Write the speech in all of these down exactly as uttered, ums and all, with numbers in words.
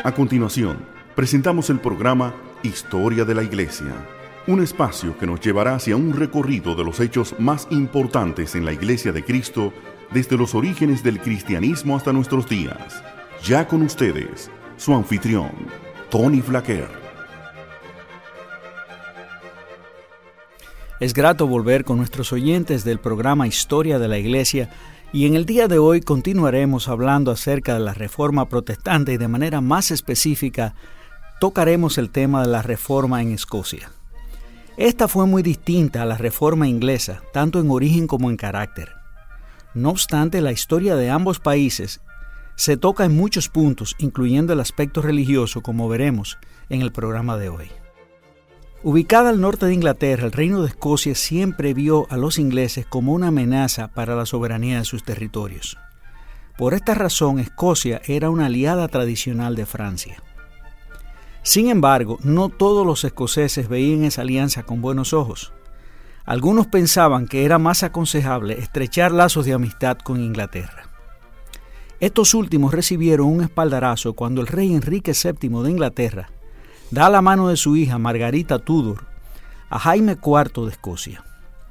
A continuación, presentamos el programa Historia de la Iglesia, un espacio que nos llevará hacia un recorrido de los hechos más importantes en la Iglesia de Cristo desde los orígenes del cristianismo hasta nuestros días. Ya con ustedes, su anfitrión, Tony Flaquer. Es grato volver con nuestros oyentes del programa Historia de la Iglesia, y en el día de hoy continuaremos hablando acerca de la Reforma Protestante y de manera más específica tocaremos el tema de la Reforma en Escocia. Esta fue muy distinta a la Reforma inglesa, tanto en origen como en carácter. No obstante, la historia de ambos países se toca en muchos puntos, incluyendo el aspecto religioso, como veremos en el programa de hoy. Ubicada al norte de Inglaterra, el Reino de Escocia siempre vio a los ingleses como una amenaza para la soberanía de sus territorios. Por esta razón, Escocia era una aliada tradicional de Francia. Sin embargo, no todos los escoceses veían esa alianza con buenos ojos. Algunos pensaban que era más aconsejable estrechar lazos de amistad con Inglaterra. Estos últimos recibieron un espaldarazo cuando el rey Enrique séptimo de Inglaterra da la mano de su hija Margarita Tudor a Jaime cuarto de Escocia.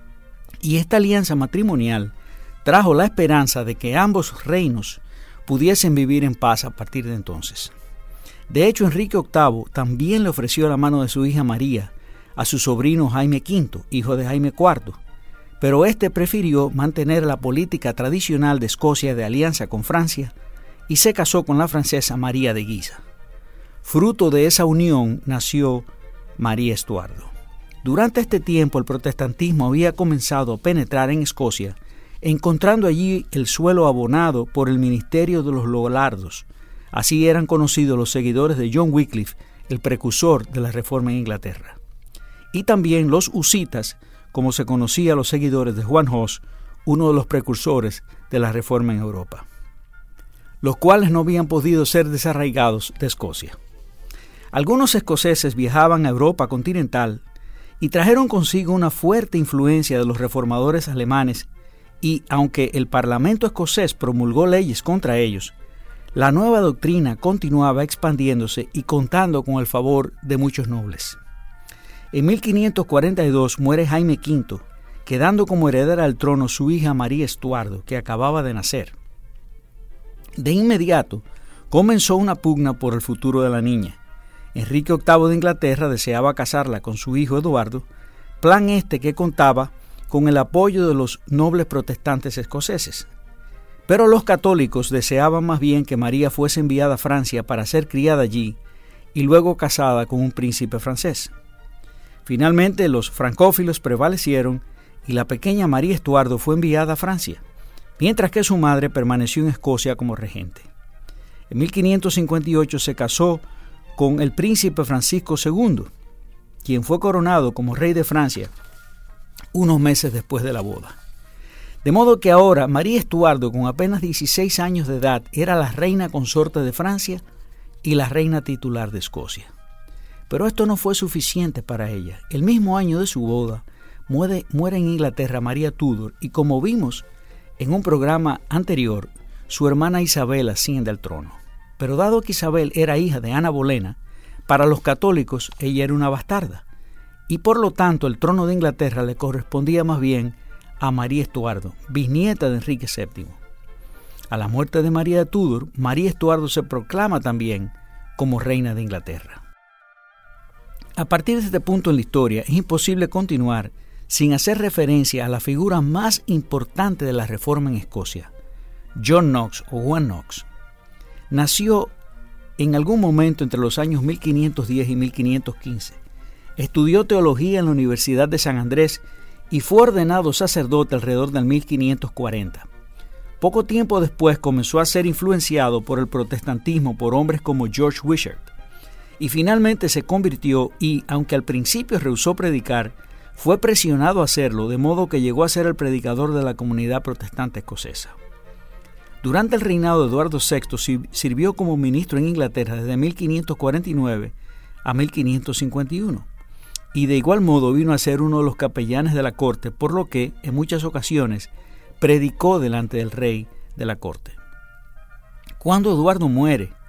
Y esta alianza matrimonial trajo la esperanza de que ambos reinos pudiesen vivir en paz a partir de entonces. De hecho, Enrique octavo también le ofreció la mano de su hija María a su sobrino Jaime quinto, hijo de Jaime cuarto, pero este prefirió mantener la política tradicional de Escocia de alianza con Francia y se casó con la francesa María de Guisa. Fruto de esa unión nació María Estuardo. Durante este tiempo el protestantismo había comenzado a penetrar en Escocia, encontrando allí el suelo abonado por el ministerio de los Lollardos. Así eran conocidos los seguidores de John Wycliffe, el precursor de la Reforma en Inglaterra. Y también los husitas, como se conocía a los seguidores de Juan Hus, uno de los precursores de la Reforma en Europa, los cuales no habían podido ser desarraigados de Escocia. Algunos escoceses viajaban a Europa continental y trajeron consigo una fuerte influencia de los reformadores alemanes y, aunque el Parlamento escocés promulgó leyes contra ellos, la nueva doctrina continuaba expandiéndose y contando con el favor de muchos nobles. En mil quinientos cuarenta y dos muere Jaime quinto, quedando como heredera al trono su hija María Estuardo, que acababa de nacer. De inmediato comenzó una pugna por el futuro de la niña. Enrique octavo de Inglaterra deseaba casarla con su hijo Eduardo, plan este que contaba con el apoyo de los nobles protestantes escoceses. Pero los católicos deseaban más bien que María fuese enviada a Francia para ser criada allí y luego casada con un príncipe francés. Finalmente los francófilos prevalecieron y la pequeña María Estuardo fue enviada a Francia, mientras que su madre permaneció en Escocia como regente. En mil quinientos cincuenta y ocho se casó con el príncipe Francisco segundo, quien fue coronado como rey de Francia unos meses después de la boda. De modo que ahora María Estuardo, con apenas dieciséis años de edad, era la reina consorte de Francia y la reina titular de Escocia. Pero esto no fue suficiente para ella. El mismo año de su boda, muere, muere en Inglaterra María Tudor y, como vimos en un programa anterior, su hermana Isabel asciende al trono. Pero dado que Isabel era hija de Ana Bolena, para los católicos ella era una bastarda, y por lo tanto el trono de Inglaterra le correspondía más bien a María Estuardo, bisnieta de Enrique séptimo. A la muerte de María Tudor, María Estuardo se proclama también como reina de Inglaterra. A partir de este punto en la historia es imposible continuar sin hacer referencia a la figura más importante de la Reforma en Escocia, John Knox o Juan Knox. Nació en algún momento entre los años mil quinientos diez y mil quinientos quince. Estudió teología en la Universidad de San Andrés y fue ordenado sacerdote alrededor del mil quinientos cuarenta. Poco tiempo después comenzó a ser influenciado por el protestantismo por hombres como George Wishart y finalmente se convirtió y, aunque al principio rehusó predicar, fue presionado a hacerlo, de modo que llegó a ser el predicador de la comunidad protestante escocesa. Durante el reinado de Eduardo sexto sirvió como ministro en Inglaterra desde mil quinientos cuarenta y nueve a mil quinientos cincuenta y uno, y de igual modo vino a ser uno de los capellanes de la corte, por lo que en muchas ocasiones predicó delante del rey de la corte. Cuando Eduardo muere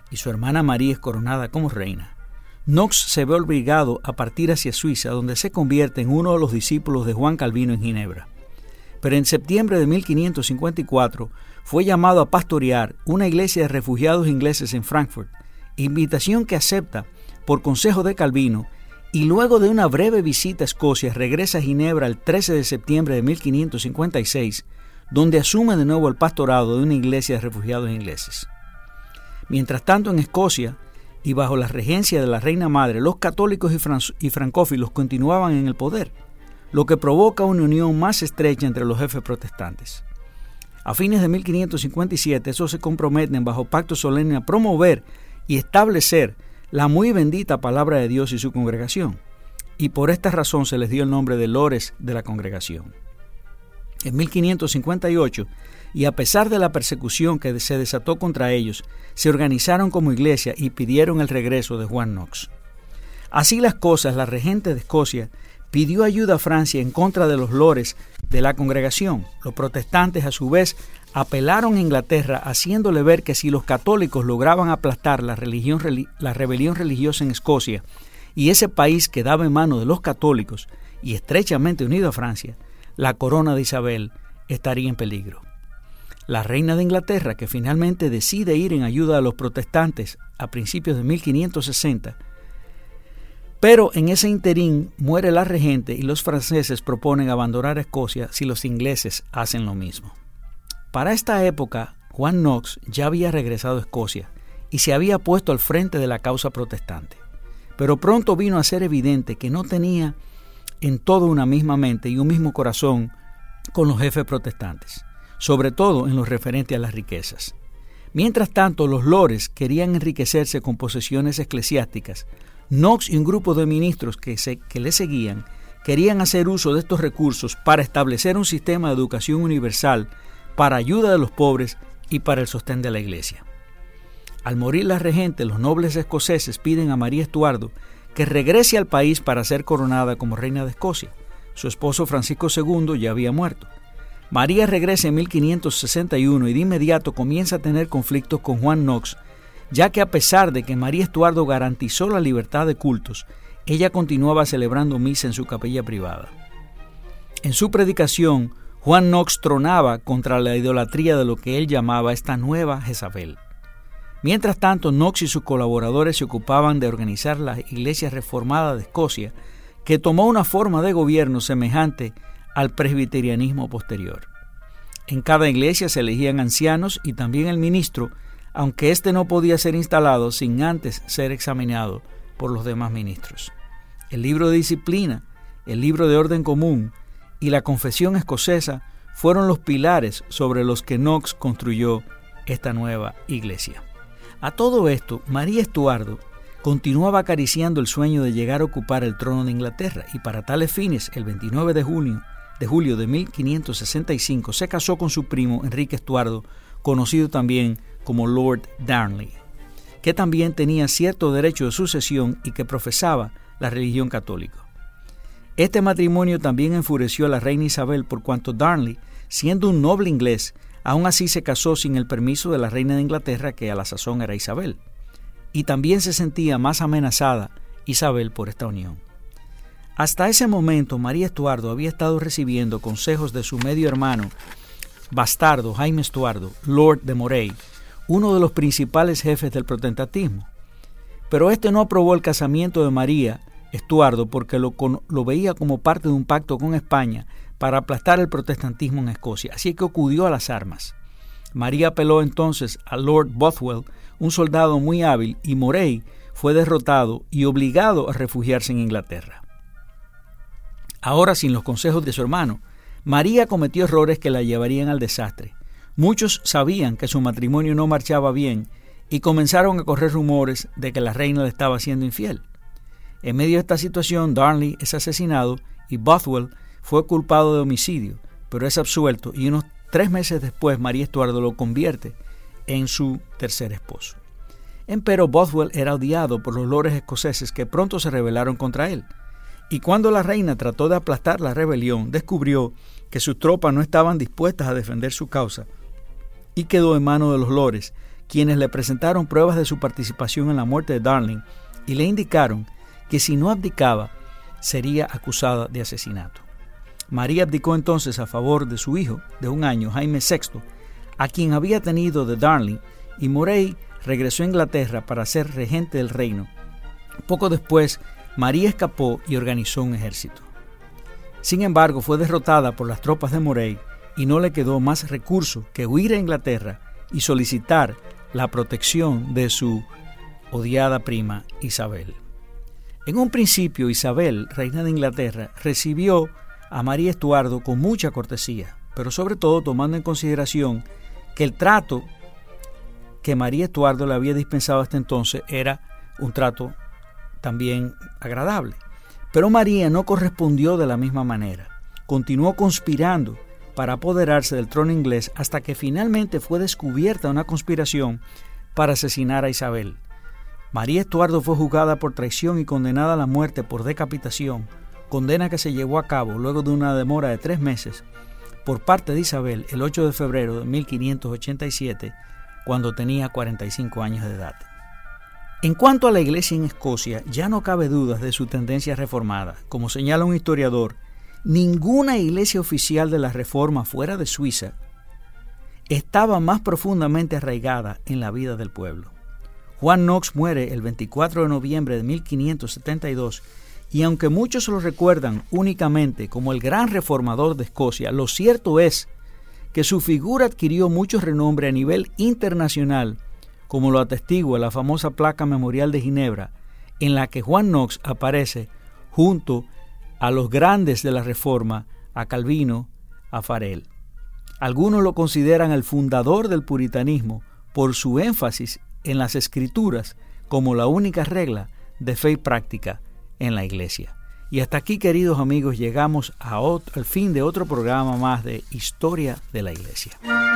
y su hermana María es coronada como reina, Knox se ve obligado a partir hacia Suiza, donde se convierte en uno de los discípulos de Juan Calvino en Ginebra. Pero en septiembre de mil quinientos cincuenta y cuatro fue llamado a pastorear una iglesia de refugiados ingleses en Frankfurt, invitación que acepta por consejo de Calvino, y luego de una breve visita a Escocia regresa a Ginebra el trece de septiembre de mil quinientos cincuenta y seis, donde asume de nuevo el pastorado de una iglesia de refugiados ingleses. Mientras tanto, en Escocia, y bajo la regencia de la Reina Madre, los católicos y, fran- y francófilos continuaban en el poder, lo que provoca una unión más estrecha entre los jefes protestantes. A fines de mil quinientos cincuenta y siete, esos se comprometen bajo pacto solemne a promover y establecer la muy bendita palabra de Dios y su congregación, y por esta razón se les dio el nombre de Lores de la congregación. En mil quinientos cincuenta y ocho, y a pesar de la persecución que se desató contra ellos, se organizaron como iglesia y pidieron el regreso de Juan Knox. Así las cosas, la regente de Escocia pidió ayuda a Francia en contra de los lores de la congregación. Los protestantes, a su vez, apelaron a Inglaterra, haciéndole ver que si los católicos lograban aplastar la, religión, la rebelión religiosa en Escocia y ese país quedaba en manos de los católicos y estrechamente unido a Francia, la corona de Isabel estaría en peligro. La reina de Inglaterra, que finalmente decide ir en ayuda a los protestantes a principios de mil quinientos sesenta, pero en ese interín muere la regente y los franceses proponen abandonar Escocia si los ingleses hacen lo mismo. Para esta época, Juan Knox ya había regresado a Escocia y se había puesto al frente de la causa protestante. Pero pronto vino a ser evidente que no tenía en todo una misma mente y un mismo corazón con los jefes protestantes, sobre todo en lo referente a las riquezas. Mientras tanto, los lores querían enriquecerse con posesiones eclesiásticas. Knox y un grupo de ministros que, se, que le seguían querían hacer uso de estos recursos para establecer un sistema de educación universal para ayuda de los pobres y para el sostén de la iglesia. Al morir la regente, los nobles escoceses piden a María Estuardo que regrese al país para ser coronada como reina de Escocia. Su esposo Francisco segundo ya había muerto. María regresa en mil quinientos sesenta y uno y de inmediato comienza a tener conflictos con Juan Knox, ya que a pesar de que María Estuardo garantizó la libertad de cultos, ella continuaba celebrando misa en su capilla privada. En su predicación, Juan Knox tronaba contra la idolatría de lo que él llamaba esta nueva Jezabel. Mientras tanto, Knox y sus colaboradores se ocupaban de organizar la Iglesia Reformada de Escocia, que tomó una forma de gobierno semejante al presbiterianismo posterior. En cada iglesia se elegían ancianos y también el ministro, aunque éste no podía ser instalado sin antes ser examinado por los demás ministros. El libro de disciplina, el libro de orden común y la confesión escocesa fueron los pilares sobre los que Knox construyó esta nueva iglesia. A todo esto, María Estuardo continuaba acariciando el sueño de llegar a ocupar el trono de Inglaterra y para tales fines, el veintinueve de junio de julio de mil quinientos sesenta y cinco, se casó con su primo Enrique Estuardo, conocido también como Lord Darnley, que también tenía cierto derecho de sucesión y que profesaba la religión católica. Este matrimonio también enfureció a la reina Isabel por cuanto Darnley, siendo un noble inglés, aún así se casó sin el permiso de la reina de Inglaterra, que a la sazón era Isabel, y también se sentía más amenazada Isabel por esta unión. Hasta ese momento, María Estuardo había estado recibiendo consejos de su medio hermano bastardo Jaime Estuardo, Lord de Moray, uno de los principales jefes del protestantismo. Pero este no aprobó el casamiento de María Estuardo porque lo, lo veía como parte de un pacto con España para aplastar el protestantismo en Escocia, así que acudió a las armas. María apeló entonces a Lord Bothwell, un soldado muy hábil, y Moray fue derrotado y obligado a refugiarse en Inglaterra. Ahora, sin los consejos de su hermano, María cometió errores que la llevarían al desastre. Muchos sabían que su matrimonio no marchaba bien y comenzaron a correr rumores de que la reina le estaba siendo infiel. En medio de esta situación, Darnley es asesinado y Bothwell fue culpado de homicidio, pero es absuelto y unos tres meses después María Estuardo lo convierte en su tercer esposo. Empero Bothwell era odiado por los lores escoceses que pronto se rebelaron contra él. Y cuando la reina trató de aplastar la rebelión, descubrió que sus tropas no estaban dispuestas a defender su causa y quedó en manos de los lores, quienes le presentaron pruebas de su participación en la muerte de Darling y le indicaron que si no abdicaba, sería acusada de asesinato. María abdicó entonces a favor de su hijo de un año, Jaime sexto, a quien había tenido de Darling, y Moray regresó a Inglaterra para ser regente del reino. Poco después, María escapó y organizó un ejército. Sin embargo, fue derrotada por las tropas de Moray y no le quedó más recurso que huir a Inglaterra y solicitar la protección de su odiada prima Isabel. En un principio, Isabel, reina de Inglaterra, recibió a María Estuardo con mucha cortesía, pero sobre todo tomando en consideración que el trato que María Estuardo le había dispensado hasta entonces era un trato también agradable. Pero María no correspondió de la misma manera. Continuó conspirando para apoderarse del trono inglés hasta que finalmente fue descubierta una conspiración para asesinar a Isabel. María Estuardo fue juzgada por traición y condenada a la muerte por decapitación, condena que se llevó a cabo luego de una demora de tres meses por parte de Isabel el ocho de febrero de mil quinientos ochenta y siete, cuando tenía cuarenta y cinco años de edad. En cuanto a la Iglesia en Escocia, ya no cabe dudas de su tendencia reformada. Como señala un historiador, ninguna iglesia oficial de la Reforma fuera de Suiza estaba más profundamente arraigada en la vida del pueblo. Juan Knox muere el veinticuatro de noviembre de mil quinientos setenta y dos y aunque muchos lo recuerdan únicamente como el gran reformador de Escocia, lo cierto es que su figura adquirió mucho renombre a nivel internacional, como lo atestigua la famosa placa memorial de Ginebra, en la que Juan Knox aparece junto a los grandes de la Reforma, a Calvino, a Farel. Algunos lo consideran el fundador del puritanismo por su énfasis en las Escrituras como la única regla de fe y práctica en la Iglesia. Y hasta aquí, queridos amigos, llegamos a otro, al fin de otro programa más de Historia de la Iglesia.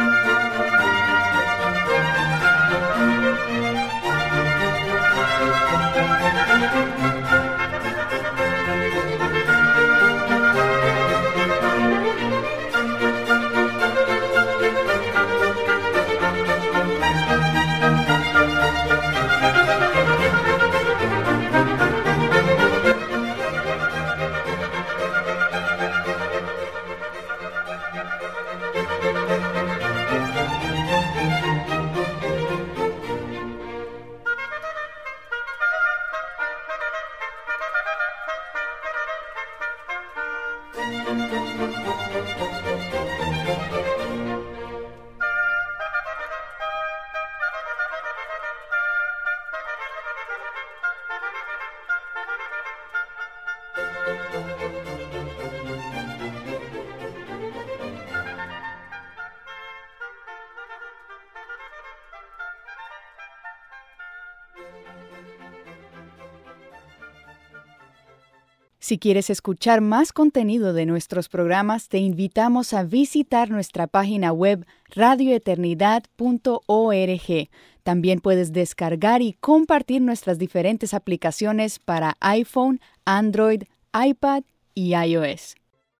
Si quieres escuchar más contenido de nuestros programas, te invitamos a visitar nuestra página web radio eternidad punto org. También puedes descargar y compartir nuestras diferentes aplicaciones para iPhone, Android, iPad y iOS.